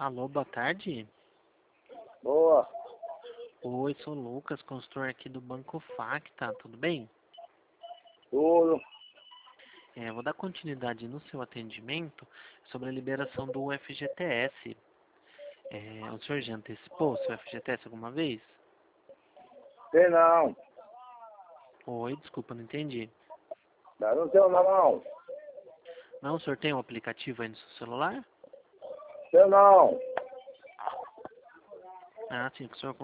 Alô, boa tarde. Boa. Oi, sou o Lucas, consultor aqui do Banco Facta, tudo bem? Tudo. Vou dar continuidade no seu atendimento sobre a liberação do FGTS. O senhor já antecipou o seu FGTS alguma vez? Tem não. Oi, desculpa, não entendi. Não tem não. Não, o senhor tem um aplicativo aí no seu celular? Tem não. Ah, sim, o senhor